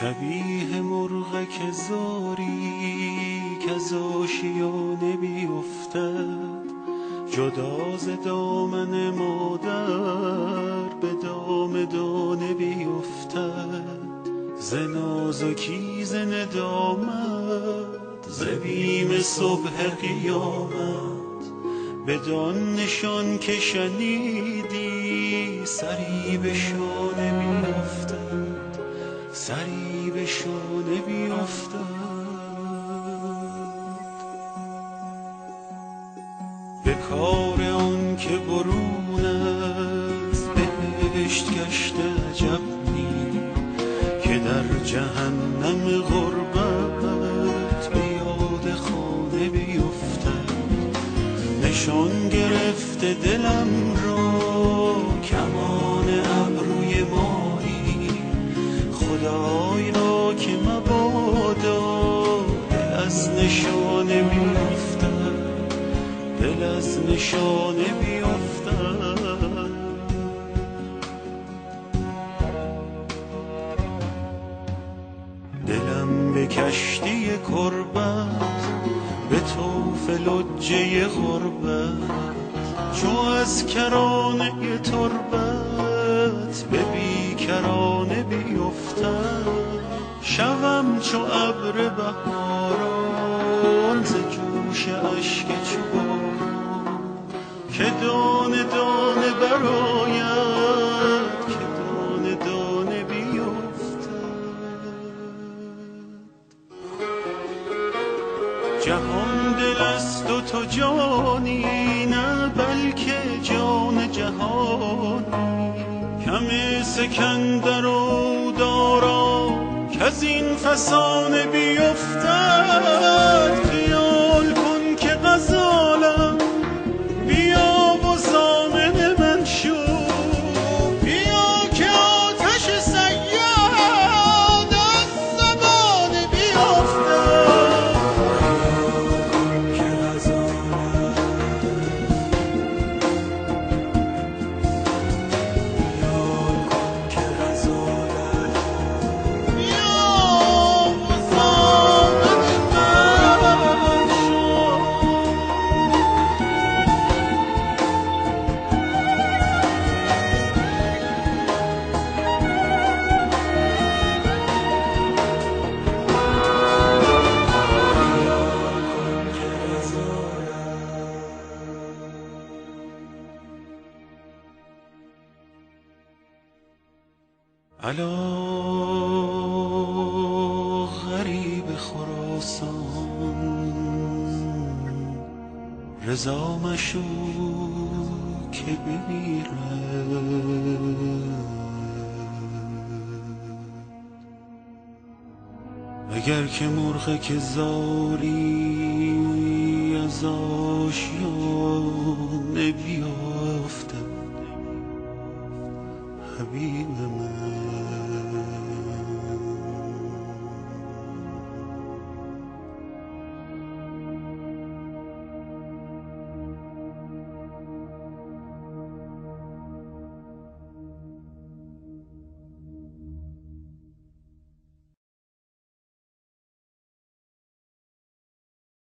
شبیه مرغ که زاری که از آشیانه بیفتد، جدا ز دامن مادر به دام دانه بیفتد. ز نازکی ز ندامت ز بیم صبح قیامت، بدان نشان که شنیدی سری به شانه بیفتد، سری به شانه بیفتد. به کار آن که برون از بهشت گشته عجب نی، که در جهنم غربت به یاد خانه بیفتد. نشان گرفته دلم را کمان ابروی ماهی، خدای را که مبادا دل از نشانه بیفتد، دل از نشانه بیفتد. دلم به کشتی کربت به طوف لجه غربت، چو از کرانه تربت به بیکرانه بیفتد. شوم چو ابر بهاران ز جوش اشک چو باران، که دانه دانه برآید، که دانه دانه بیفتد. جهان دل است و تو جانی، نه بلکه جان جهانی. کم سکندر و دارا کز این فسانه بیفتد. خیال کن که غزالم بیا و ضامن من شو، بیا که آتش صیاد از زبانه بیفتد. الا غریب خراسان، رضا مشو که بمیرد. اگر که مرغ که زاری از آشیانه بیفتد، حبیب من